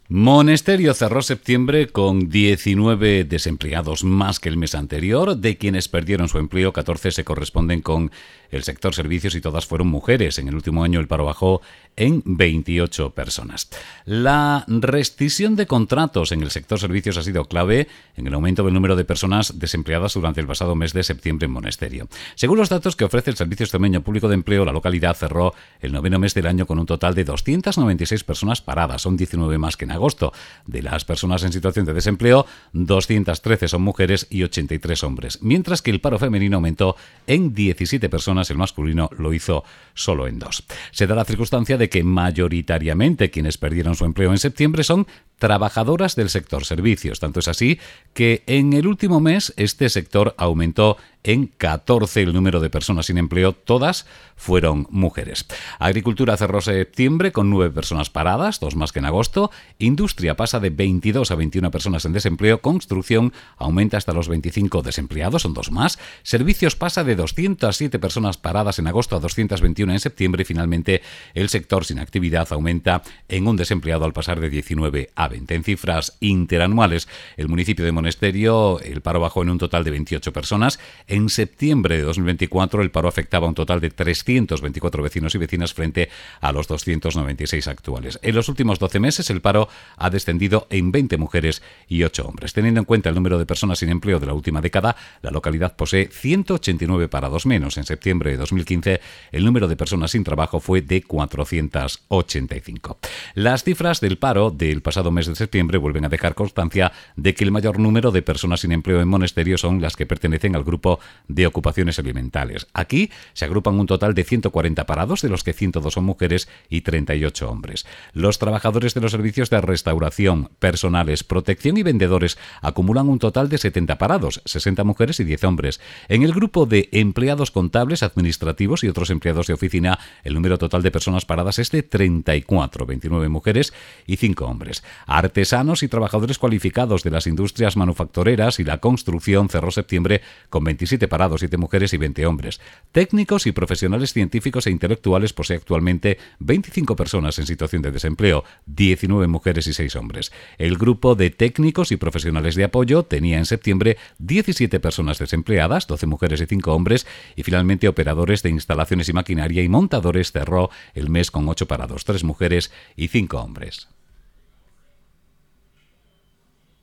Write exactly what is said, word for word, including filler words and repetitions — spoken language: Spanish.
Monesterio cerró septiembre con diecinueve desempleados más que el mes anterior. De quienes perdieron su empleo, catorce se corresponden con el sector servicios y todas fueron mujeres. En el último año el paro bajó en veintiocho personas. La rescisión de contratos en el sector servicios ha sido clave en el aumento del número de personas desempleadas durante el pasado mes de septiembre en Monesterio. Según los datos que ofrece el Servicio Extremeño Público de Empleo, la localidad cerró el noveno mes del año con un total de doscientas noventa y seis personas paradas. Son diecinueve más que en agosto. De las personas en situación de desempleo, doscientas trece son mujeres y ochenta y tres hombres, mientras que el paro femenino aumentó en diecisiete personas, el masculino lo hizo solo en dos. Se da la circunstancia de que mayoritariamente quienes perdieron su empleo en septiembre son trabajadoras del sector servicios. Tanto es así que en el último mes este sector aumentó en catorce el número de personas sin empleo, todas fueron mujeres. Agricultura cerró septiembre con nueve personas paradas, dos más que en agosto. Industria pasa de veintidós a veintiuna personas en desempleo. Construcción aumenta hasta los veinticinco desempleados, son dos más. Servicios pasa de doscientas siete personas paradas en agosto a doscientas veintiuna en septiembre. Y finalmente el sector sin actividad aumenta en un desempleado al pasar de diecinueve a veinte. En cifras interanuales, el municipio de Monesterio, el paro bajó en un total de veintiocho personas. En septiembre de dos mil veinticuatro el paro afectaba a un total de trescientos veinticuatro vecinos y vecinas frente a los doscientos noventa y seis actuales. En los últimos doce meses el paro ha descendido en veinte mujeres y ocho hombres. Teniendo en cuenta el número de personas sin empleo de la última década, la localidad posee ciento ochenta y nueve parados menos. En septiembre de dos mil quince el número de personas sin trabajo fue de cuatrocientos ochenta y cinco. Las cifras del paro del pasado mes de septiembre vuelven a dejar constancia de que el mayor número de personas sin empleo en Monesterio son las que pertenecen al grupo de ocupaciones alimentarias. Aquí se agrupan un total de ciento cuarenta parados, de los que ciento dos son mujeres y treinta y ocho hombres. Los trabajadores de los servicios de restauración, personales, protección y vendedores acumulan un total de setenta parados, sesenta mujeres y diez hombres. En el grupo de empleados contables, administrativos y otros empleados de oficina, el número total de personas paradas es de treinta y cuatro, veintinueve mujeres y cinco hombres. Artesanos y trabajadores cualificados de las industrias manufactureras y la construcción cerró septiembre con veintisiete parados, siete mujeres y veinte hombres. Técnicos y profesionales científicos e intelectuales posee actualmente veinticinco personas en situación de desempleo, diecinueve mujeres y seis hombres. El grupo de técnicos y profesionales de apoyo tenía en septiembre diecisiete personas desempleadas, doce mujeres y cinco hombres, y finalmente operadores de instalaciones y maquinaria y montadores cerró el mes con ocho parados, tres mujeres y cinco hombres.